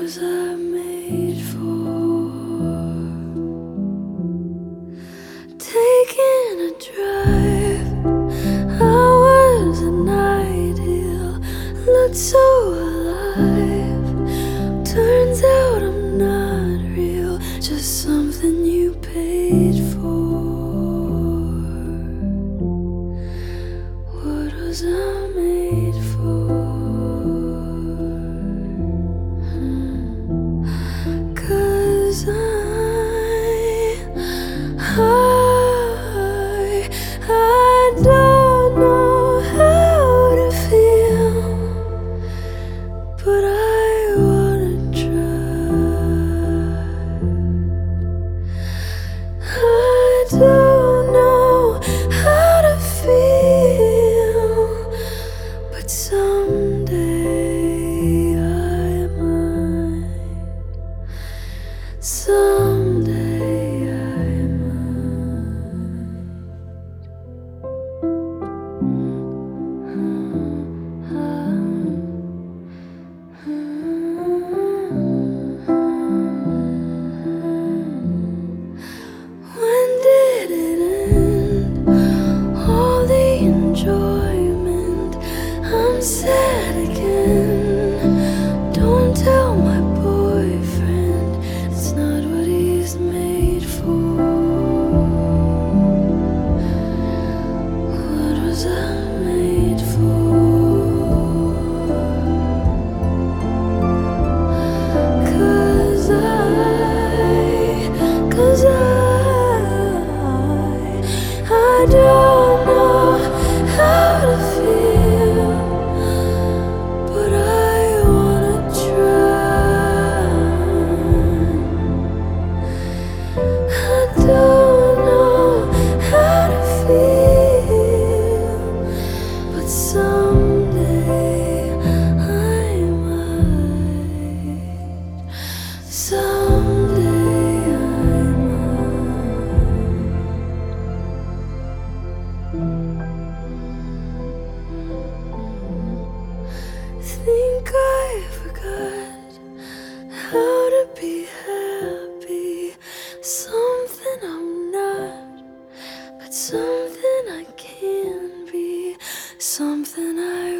was I made for? Taking a drive, I wasn't ideal, looked so alive. Turns out I'm not real, just something you paid for. What was I made for? 'Cause I don't know how to feel, but I wanna try. I don't know how to feel, but someday I might. Someday I When did it end? All the enjoyment. I'm sad again. Don't tell my boyfriend, it's not what he's made for. What was I made for? 'Cause I don't know how to feel, but I wanna try. I don't know how to feel, but someday I might. Someday I might. Think I forgot how to be happy. Something I'm not, but something I can be. Something I